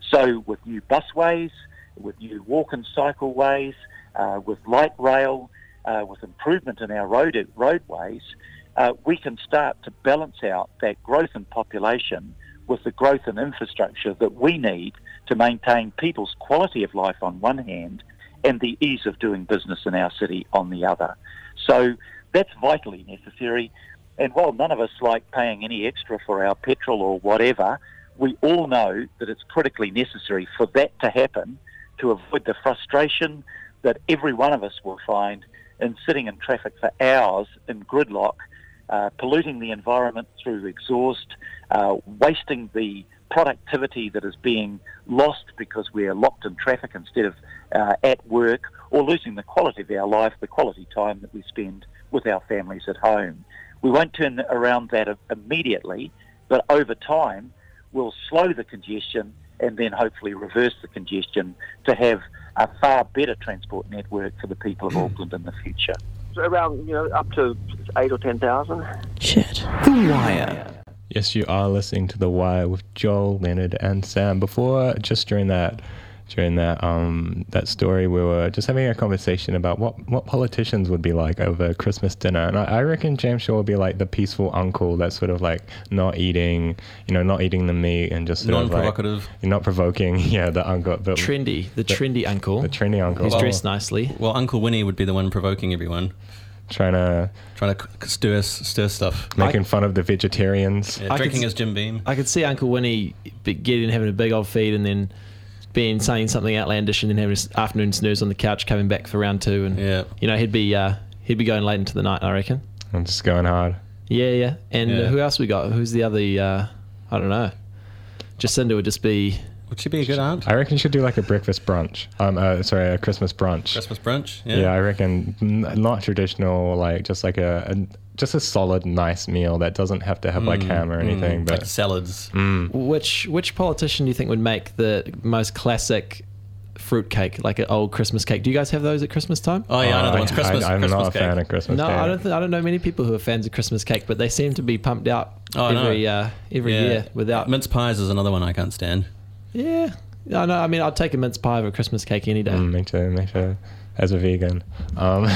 Speaker 15: So with new busways, with new walk and cycle ways, uh, with light rail, uh, with improvement in our road roadways, uh, we can start to balance out that growth in population with the growth in infrastructure that we need to maintain people's quality of life on one hand and the ease of doing business in our city on the other. So that's vitally necessary. And while none of us like paying any extra for our petrol or whatever, we all know that it's critically necessary for that to happen to avoid the frustration that every one of us will find in sitting in traffic for hours in gridlock, uh, polluting the environment through exhaust, uh, wasting the productivity that is being lost because we're locked in traffic instead of uh, at work, or losing the quality of our life, the quality time that we spend with our families at home. We won't turn around that immediately, but over time we'll slow the congestion and then hopefully reverse the congestion to have a far better transport network for the people of Auckland in the future.
Speaker 8: So around, you know, up to eight or ten thousand.
Speaker 2: Shit. The Wire.
Speaker 3: Yes, you are listening to The Wire with Joel, Leonard, and Sam. Before, just during that, during that um that story, we were just having a conversation about what, what politicians would be like over Christmas dinner, and I, I reckon James Shaw would be like the peaceful uncle that's sort of like not eating, you know, not eating the meat and just sort
Speaker 4: non-provocative,
Speaker 3: of like, you're not provoking. Yeah, the uncle, the,
Speaker 13: trendy, the, the trendy uncle,
Speaker 3: the trendy uncle,
Speaker 13: who's
Speaker 3: well,
Speaker 13: dressed nicely.
Speaker 4: Well, Uncle Winnie would be the one provoking everyone.
Speaker 3: Trying to
Speaker 4: trying to stir stir stuff,
Speaker 3: making
Speaker 13: I,
Speaker 3: fun of the vegetarians,
Speaker 4: yeah, drinking
Speaker 13: could,
Speaker 4: his Jim Beam.
Speaker 13: I could see Uncle Winnie getting having a big old feed and then being saying something outlandish and then having an afternoon snooze on the couch, coming back for round two, and
Speaker 4: yeah,
Speaker 13: you know he'd be uh, he'd be going late into the night, I reckon.
Speaker 3: I'm just going hard.
Speaker 13: Yeah, yeah. And
Speaker 3: yeah.
Speaker 13: Uh, who else we got? Who's the other? Uh, I don't know. Jacinda would just be.
Speaker 4: Would she be a good aunt?
Speaker 3: I reckon she'd do like a breakfast brunch. Um, uh, sorry, a Christmas brunch.
Speaker 4: Christmas brunch. Yeah.
Speaker 3: Yeah, I reckon not traditional, like just like a, a just a solid, nice meal that doesn't have to have mm, like ham or anything,
Speaker 4: mm,
Speaker 3: but
Speaker 4: like salads.
Speaker 3: Mm.
Speaker 13: Which which politician do you think would make the most classic fruit cake, like an old Christmas cake? Do you guys have those at Christmas time?
Speaker 4: Oh yeah, I know the ones Christmas.
Speaker 3: I, I'm
Speaker 4: Christmas
Speaker 3: not a
Speaker 4: cake.
Speaker 3: fan of Christmas
Speaker 13: no,
Speaker 3: cake.
Speaker 13: I don't. Th- I don't know many people who are fans of Christmas cake, but they seem to be pumped out
Speaker 4: oh,
Speaker 13: every uh, every
Speaker 4: yeah.
Speaker 13: year without
Speaker 4: mince pies is another one I can't stand.
Speaker 13: Yeah. No, no, I mean, I'd take a mince pie over a Christmas cake any day.
Speaker 3: Mm, me too, me too. As a vegan. Um,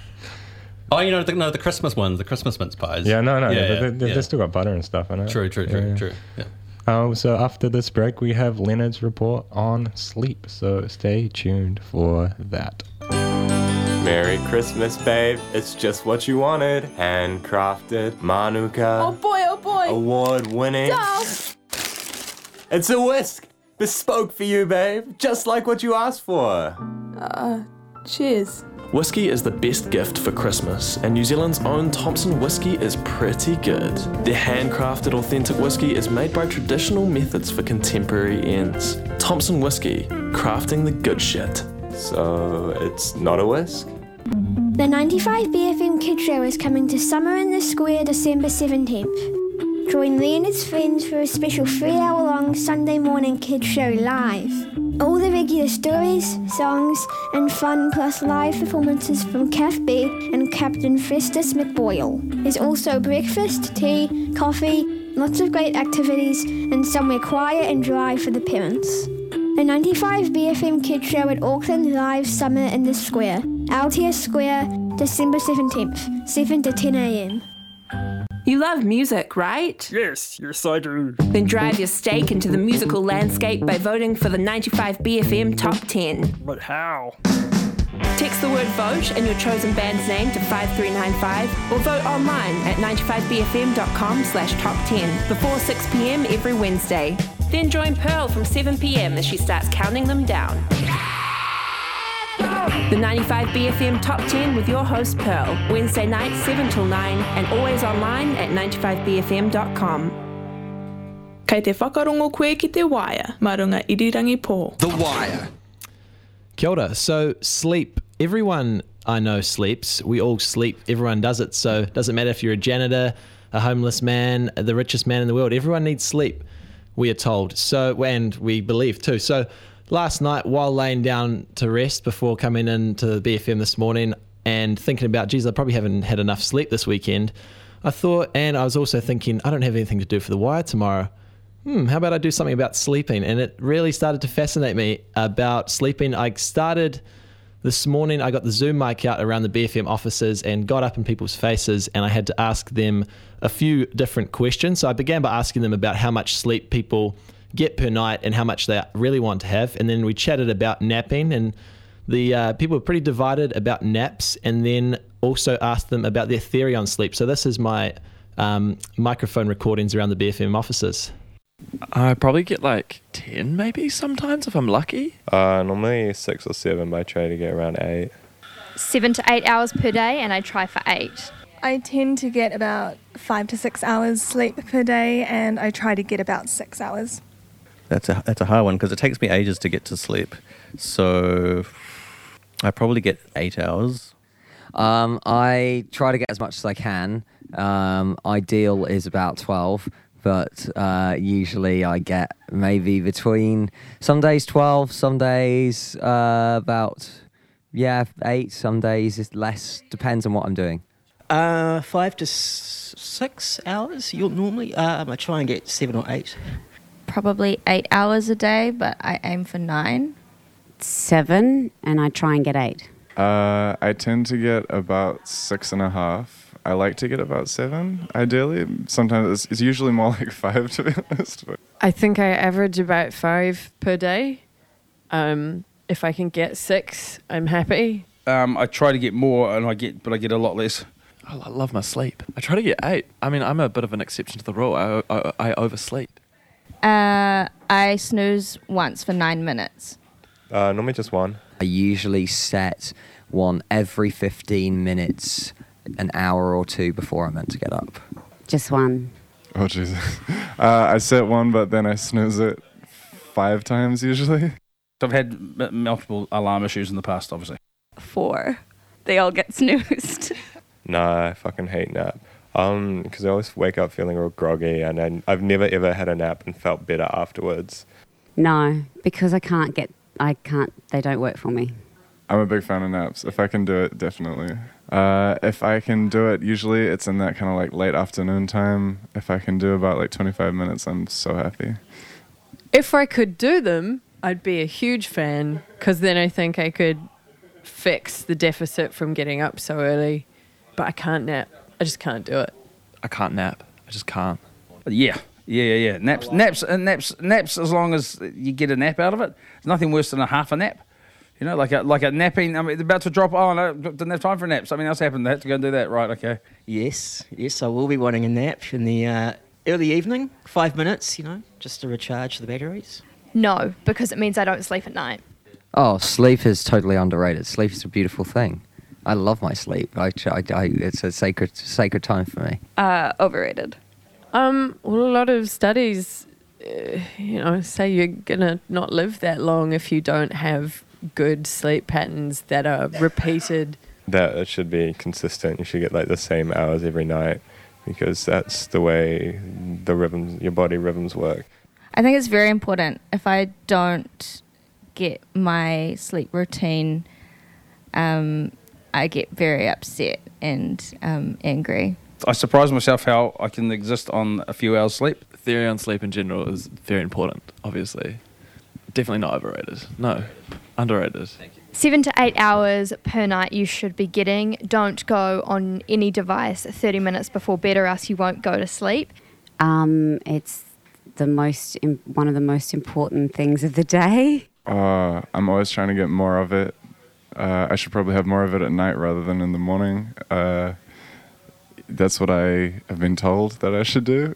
Speaker 4: oh, you know, the, no, the Christmas ones, the Christmas mince pies.
Speaker 3: Yeah, no, no,
Speaker 4: yeah,
Speaker 3: they,
Speaker 4: yeah,
Speaker 3: they,
Speaker 4: yeah.
Speaker 3: they still got butter and stuff in it.
Speaker 4: True, true, true,
Speaker 3: yeah.
Speaker 4: true. Yeah.
Speaker 3: Um, so after this break, we have Leonard's report on sleep. So stay tuned for that.
Speaker 16: Merry Christmas, babe. It's just what you wanted. Handcrafted, Manuka.
Speaker 17: Oh boy, oh boy.
Speaker 16: Award-winning.
Speaker 17: Dolph.
Speaker 16: It's a whisk. Bespoke for you, babe. Just like what you asked for.
Speaker 17: Uh, cheers.
Speaker 2: Whiskey is the best gift for Christmas, and New Zealand's own Thompson whiskey is pretty good. Their handcrafted authentic whiskey is made by traditional methods for contemporary ends. Thompson whiskey, crafting the good shit.
Speaker 16: So, it's not a whisk?
Speaker 18: The ninety-five B F M Kids Show is coming to Summer in the Square December seventeenth. Join Lee and his friends for a special three-hour-long Sunday morning kids show live. All the regular stories, songs, and fun, plus live performances from Kath B and Captain Festus McBoyle. There's also breakfast, tea, coffee, lots of great activities, and somewhere quiet and dry for the parents. The ninety-five B F M Kids Show at Auckland Live Summer in the Square, Aotea Square, December seventeenth, seven to ten a.m.
Speaker 17: You love music, right?
Speaker 19: Yes, yes I do.
Speaker 17: Then drive your stake into the musical landscape by voting for the ninety-five B F M Top ten.
Speaker 19: But how?
Speaker 17: Text the word VOTE and your chosen band's name to five three nine five or vote online at ninety-five b f m dot com slash top ten before six p.m. every Wednesday. Then join Pearl from seven p.m. as she starts counting them down. The ninety-five B F M Top ten with your host Pearl, Wednesday night seven till nine and always online at ninety-five b f m dot com.
Speaker 19: Kei te whakarongo koe ki te Wire, marunga irirangi pō.
Speaker 12: The Wire.
Speaker 13: Kia ora. So sleep. Everyone I know sleeps. We all sleep. Everyone does it. So it doesn't matter if you're a janitor, a homeless man, the richest man in the world. Everyone needs sleep, we are told. So, and we believe too. So last night, while laying down to rest before coming into the B F M this morning and thinking about, geez, I probably haven't had enough sleep this weekend, I thought, and I was also thinking, I don't have anything to do for The Wire tomorrow. hmm, how about I do something about sleeping? And it really started to fascinate me about sleeping. I started this morning, I got the Zoom mic out around the B F M offices and got up in people's faces, and I had to ask them a few different questions. So I began by asking them about how much sleep people get per night and how much they really want to have. And then we chatted about napping, and the uh, people were pretty divided about naps, and then also asked them about their theory on sleep. So this is my um, microphone recordings around the B F M offices.
Speaker 7: I probably get like ten maybe sometimes if I'm lucky.
Speaker 3: Uh, normally six or seven, but I try to get around eight.
Speaker 20: Seven to eight hours per day, and I try for eight.
Speaker 21: I tend to get about five to six hours sleep per day, and I try to get about six hours.
Speaker 22: That's a that's a hard one because it takes me ages to get to sleep. So I probably get eight hours.
Speaker 23: Um, I try to get as much as I can. Um, ideal is about twelve. But uh, usually I get maybe between, some days twelve, some days uh, about, yeah, eight, some days it's less, depends on what I'm doing.
Speaker 24: Uh, five to s- six hours, you'll normally, um, I try and get seven or eight.
Speaker 25: Probably eight hours a day, but I aim for nine.
Speaker 26: Seven, and I try and get eight.
Speaker 27: Uh, I tend to get about six and a half. I like to get about seven, ideally. Sometimes it's, it's usually more like five, to be honest. But.
Speaker 28: I think I average about five per day. Um, if I can get six, I'm happy.
Speaker 29: Um, I try to get more, and I get, but I get a lot less.
Speaker 7: Oh, I love my sleep. I try to get eight. I mean, I'm a bit of an exception to the rule. I, I, I oversleep.
Speaker 20: Uh, I snooze once for nine minutes.
Speaker 3: Uh, normally just one.
Speaker 23: I usually set one every fifteen minutes, an hour or two before I'm meant to get up.
Speaker 26: Just one.
Speaker 27: Oh, Jesus. Uh, I set one, but then I snooze it five times usually.
Speaker 29: I've had m- multiple alarm issues in the past, obviously.
Speaker 30: Four. They all get snoozed.
Speaker 3: Nah, I fucking hate nap. Um, because I always wake up feeling real groggy, and I, I've never ever had a nap and felt better afterwards.
Speaker 26: No, because I can't get, I can't, they don't work for me.
Speaker 27: I'm a big fan of naps. If I can do it, definitely. Uh, if I can do it, usually it's in that kind of like late afternoon time. If I can do about like twenty-five minutes, I'm so happy.
Speaker 28: If I could do them, I'd be a huge fan, because then I think I could fix the deficit from getting up so early. But I can't nap. I just can't do it.
Speaker 7: I can't nap. I just can't.
Speaker 29: Yeah, yeah, yeah, yeah. Naps, naps, and naps, naps. As long as you get a nap out of it, there's nothing worse than a half a nap. You know, like a like a napping. I mean, about to drop. Oh no, didn't have time for a nap. Something else happened. I had to go and do that. Right? Okay.
Speaker 24: Yes, yes, I will be wanting a nap in the uh, early evening, five minutes. You know, just to recharge the batteries.
Speaker 20: No, because it means I don't sleep at night.
Speaker 23: Oh, sleep is totally underrated. Sleep is a beautiful thing. I love my sleep. I, I, I, it's a sacred sacred time for me.
Speaker 30: Uh, overrated.
Speaker 28: Um, well, a lot of studies, uh, you know, say you're gonna not live that long if you don't have good sleep patterns that are repeated.
Speaker 3: That it should be consistent. You should get like the same hours every night, because that's the way the rhythms, your body rhythms work.
Speaker 20: I think it's very important. If I don't get my sleep routine, um, I get very upset and um, angry.
Speaker 29: I surprise myself how I can exist on a few hours sleep.
Speaker 7: Theory on sleep in general is very important, obviously. Definitely not overrated. No, underrated.
Speaker 20: Seven to eight hours per night you should be getting. Don't go on any device thirty minutes before bed, or else you won't go to sleep.
Speaker 26: Um, it's the most im- one of the most important things of the day.
Speaker 27: Uh, I'm always trying to get more of it. Uh, I should probably have more of it at night rather than in the morning. Uh, that's what I have been told that I should do.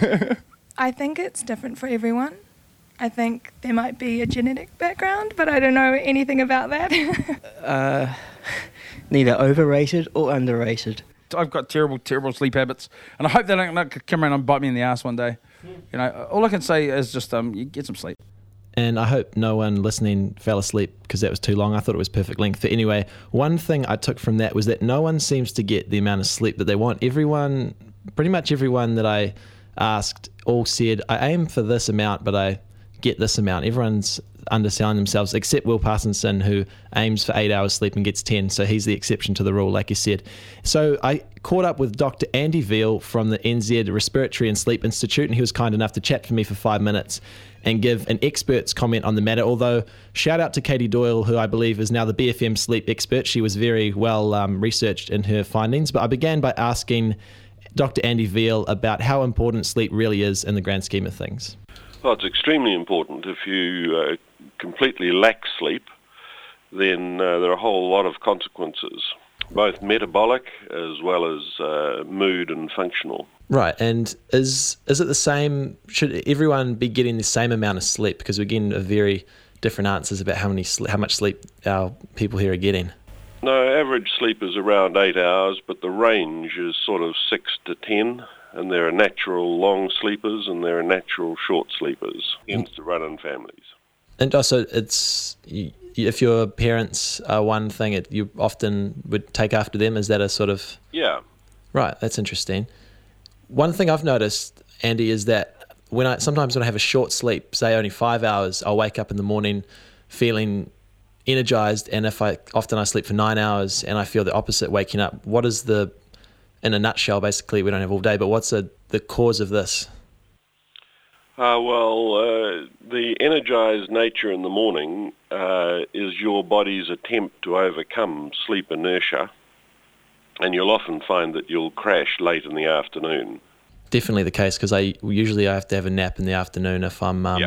Speaker 21: I think it's different for everyone. I think there might be a genetic background, but I don't know anything about that.
Speaker 24: uh, neither overrated or underrated.
Speaker 29: I've got terrible, terrible sleep habits, and I hope they don't like, come around and bite me in the ass one day. You know, all I can say is just um, you get some sleep.
Speaker 13: And I hope no one listening fell asleep because that was too long. I thought it was perfect length. But anyway, one thing I took from that was that no one seems to get the amount of sleep that they want. Everyone, pretty much everyone that I asked all said, I aim for this amount, but I get this amount. Everyone's underselling themselves, except Will Parkinson, who aims for eight hours sleep and gets ten. So he's the exception to the rule, like you said. So I caught up with Doctor Andy Veal from the N Z Respiratory and Sleep Institute, and he was kind enough to chat to me for five minutes and give an expert's comment on the matter. Although, shout out to Katie Doyle, who I believe is now the B F M sleep expert. She was very well um, researched in her findings. But I began by asking Doctor Andy Veal about how important sleep really is in the grand scheme of things.
Speaker 1: Well, it's extremely important. If you uh, completely lack sleep, then uh, there are a whole lot of consequences, both metabolic as well as uh, mood and functional.
Speaker 13: Right, and is is it the same? Should everyone be getting the same amount of sleep? Because we're getting a very different answers about how many sl- how much sleep our people here are getting.
Speaker 1: No, average sleep is around eight hours, but the range is sort of six to ten. And there are natural long sleepers and there are natural short sleepers. Tends to run in families.
Speaker 13: And also, it's you, if your parents are one thing, it, you often would take after them. Is that a sort of...
Speaker 1: Yeah.
Speaker 13: Right, that's interesting. One thing I've noticed, Andy, is that when I sometimes when I have a short sleep, say only five hours, I'll wake up in the morning feeling energized, and if I often I sleep for nine hours and I feel the opposite waking up. What is the... In a nutshell, basically, we don't have all day, but what's a, the cause of this?
Speaker 1: Uh, well, uh, the energized nature in the morning uh, is your body's attempt to overcome sleep inertia, and you'll often find that you'll crash late in the afternoon.
Speaker 13: Definitely the case, because I usually I have to have a nap in the afternoon if I'm... Um,
Speaker 1: yep.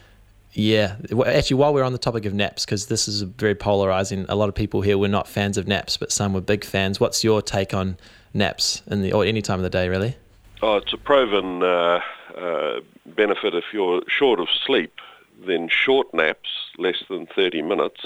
Speaker 13: Yeah. Actually, while we're on the topic of naps, because this is very polarizing, a lot of people here were not fans of naps, but some were big fans. What's your take on naps in the or any time of the day, really?
Speaker 1: Oh, it's a proven uh, uh, benefit. If you're short of sleep, then short naps, less than thirty minutes,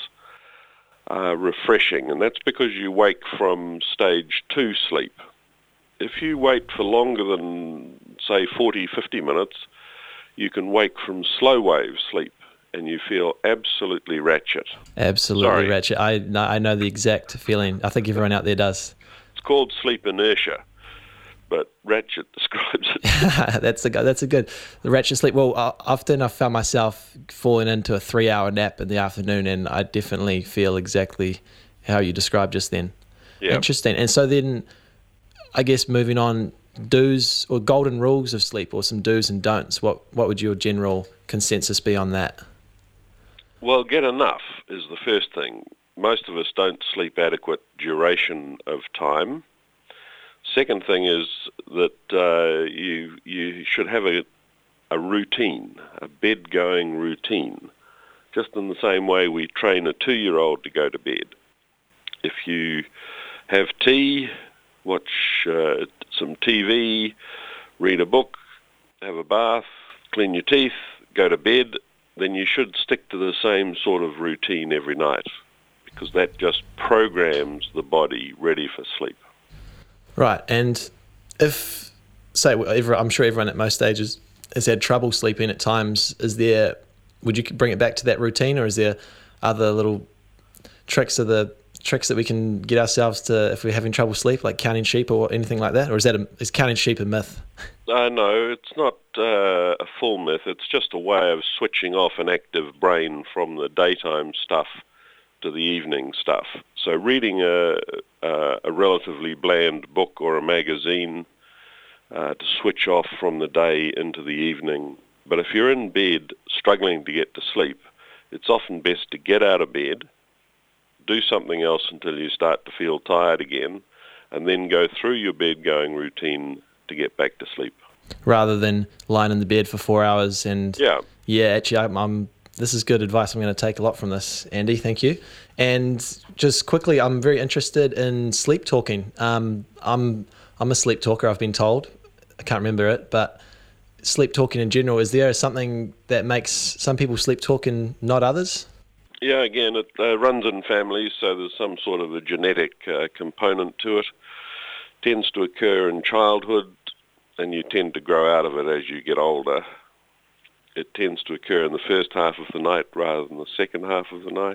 Speaker 1: are refreshing, and that's because you wake from stage two sleep. If you wait for longer than, say, forty, fifty minutes, you can wake from slow wave sleep, and you feel absolutely ratchet.
Speaker 13: Absolutely
Speaker 1: Sorry.
Speaker 13: ratchet. I know, I know the exact feeling. I think everyone out there does.
Speaker 1: It's called sleep inertia, but ratchet describes it.
Speaker 13: that's a that's a good the ratchet sleep. Well, uh, often I found myself falling into a three-hour nap in the afternoon, and I definitely feel exactly how you described just then.
Speaker 1: Yeah.
Speaker 13: Interesting. And so then, I guess moving on, do's or golden rules of sleep, or some do's and don'ts. What what would your general consensus be on that?
Speaker 1: Well, get enough is the first thing. Most of us don't sleep adequate duration of time. Second thing is that uh, you you should have a a routine, a bed-going routine, just in the same way we train a two-year-old to go to bed. If you have tea, watch uh, some T V, read a book, have a bath, clean your teeth, go to bed, then you should stick to the same sort of routine every night, because that just programs the body ready for sleep.
Speaker 13: Right, and if, say, I'm sure everyone at most stages has had trouble sleeping at times, is there, would you bring it back to that routine, or is there other little tricks of the tricks that we can get ourselves to if we're having trouble sleep, like counting sheep or anything like that? Or is that a, is counting sheep a myth?
Speaker 1: Uh, no, it's not uh, a full myth. It's just a way of switching off an active brain from the daytime stuff to the evening stuff. So reading a, a, a relatively bland book or a magazine uh, to switch off from the day into the evening. But if you're in bed struggling to get to sleep, it's often best to get out of bed, do something else until you start to feel tired again, and then go through your bed-going routine to get back to sleep.
Speaker 13: Rather than lying in the bed for four hours and...
Speaker 1: Yeah.
Speaker 13: Yeah, actually, I'm, I'm this is good advice. I'm going to take a lot from this, Andy. Thank you. And just quickly, I'm very interested in sleep talking. Um, I'm I'm a sleep talker, I've been told. I can't remember it, but sleep talking in general, is there something that makes some people sleep talk and not others?
Speaker 1: Yeah, again, it uh, runs in families, so there's some sort of a genetic uh, component to it. Tends to occur in childhood, and you tend to grow out of it as you get older. It tends to occur in the first half of the night rather than the second half of the night.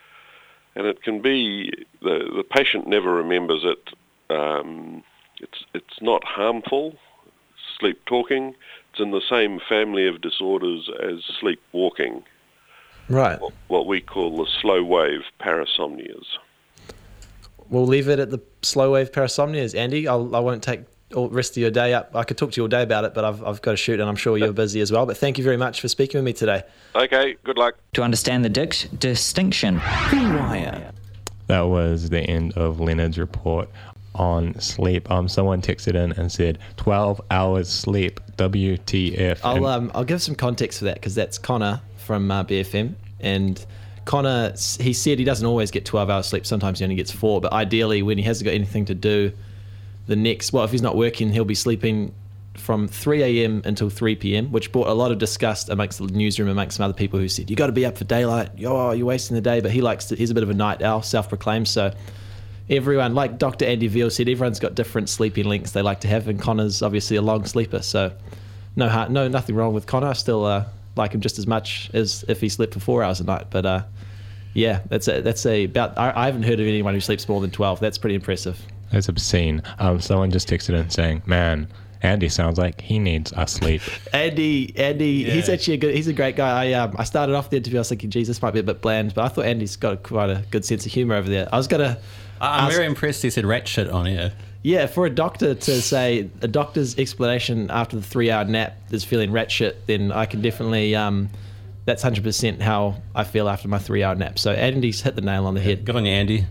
Speaker 1: And it can be, the, the patient never remembers it. Um, it's, it's not harmful, sleep talking. It's in the same family of disorders as sleepwalking.
Speaker 13: Right.
Speaker 1: What, what we call the slow wave parasomnias.
Speaker 13: We'll leave it at the slow wave parasomnias, Andy. I'll, I won't take all the rest of your day up. I could talk to you all day about it, but I've, I've got to shoot, and I'm sure you're busy as well. But thank you very much for speaking with me today.
Speaker 1: Okay, good luck.
Speaker 2: To understand the dic- distinction.
Speaker 3: That was the end of Leonard's report on sleep. Um, someone texted in and said twelve hours sleep. W T F.
Speaker 13: I'll um I'll give some context for that because that's Connor from uh, B F M, and Connor, he said he doesn't always get twelve hours sleep. Sometimes he only gets four, but ideally when he hasn't got anything to do, the next well if he's not working, he'll be sleeping from three a.m. until three p.m., which brought a lot of disgust amongst the newsroom, amongst some other people who said, you got to be up for daylight, oh, you're wasting the day. But he likes to, he's a bit of a night owl, self-proclaimed. So everyone, like Doctor Andy Veal said, everyone's got different sleeping lengths they like to have, and Connor's obviously a long sleeper. So no heart, no nothing wrong with Connor. I still uh, like him just as much as if he slept for four hours a night. But uh, yeah, that's a, that's a about. I, I haven't heard of anyone who sleeps more than twelve. That's pretty impressive.
Speaker 3: That's obscene. Um, someone just texted in saying, "Man, Andy sounds like he needs a sleep."
Speaker 13: Andy, Andy,
Speaker 3: Yeah.
Speaker 13: he's actually a good. He's a great guy. I um, I started off the interview. I was thinking, geez, this might be a bit bland, but I thought Andy's got quite a good sense of humour over there. I was gonna.
Speaker 4: I'm
Speaker 13: ask-
Speaker 4: very impressed he said rat shit on air.
Speaker 13: Yeah, for a doctor to say a doctor's explanation after the three-hour nap is feeling rat shit, then I can definitely. Um, that's one hundred percent how I feel after my three-hour nap. So Andy's hit the nail on the head.
Speaker 4: Good on you, Andy.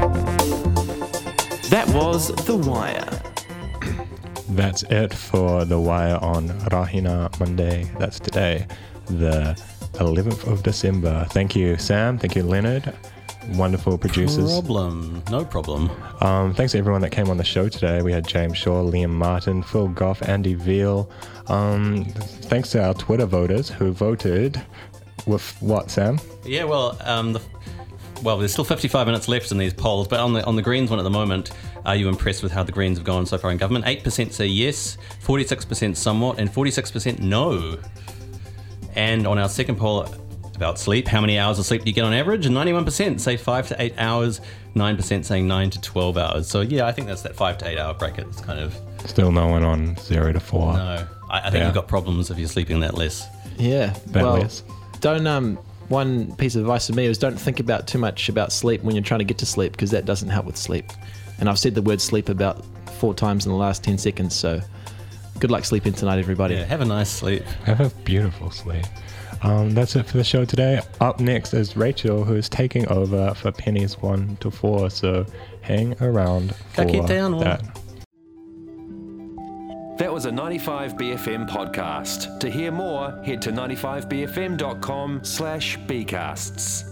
Speaker 5: That was The Wire.
Speaker 3: That's it for The Wire on Rahina Monday. That's today, the eleventh of December. Thank you, Sam. Thank you, Leonard. Wonderful producers.
Speaker 4: Problem. No problem.
Speaker 3: Um, thanks to everyone that came on the show today. We had James Shaw, Liam Martin, Phil Goff, Andy Veal. Um, thanks to our Twitter voters who voted with what, Sam?
Speaker 4: Yeah, well, um, the, well, there's still fifty-five minutes left in these polls, but on the on the Greens one at the moment, are you impressed with how the Greens have gone so far in government? eight percent say yes, forty-six percent somewhat, and forty-six percent no. And on our second poll about sleep, how many hours of sleep do you get on average? And ninety-one percent say five to eight hours, nine percent saying nine to twelve hours. So yeah, I think that's that five to eight hour bracket. It's kind of...
Speaker 3: Still no one on zero to four.
Speaker 4: No, I, I think
Speaker 3: Yeah.
Speaker 4: you've got problems if you're sleeping that less.
Speaker 13: Yeah.
Speaker 3: That
Speaker 13: well,
Speaker 3: less.
Speaker 13: don't um. One piece of advice for me is don't think about too much about sleep when you're trying to get to sleep, because that doesn't help with sleep. And I've said the word sleep about four times in the last ten seconds. So good luck sleeping tonight, everybody.
Speaker 4: Yeah, have a nice sleep.
Speaker 3: Have a beautiful sleep. Um, that's it for the show today. Up next is Rachel, who is taking over for Penny's one to four. So hang around for that.
Speaker 5: That was a ninety-five B F M podcast. To hear more, head to ninety-five B F M dot com slash bcasts.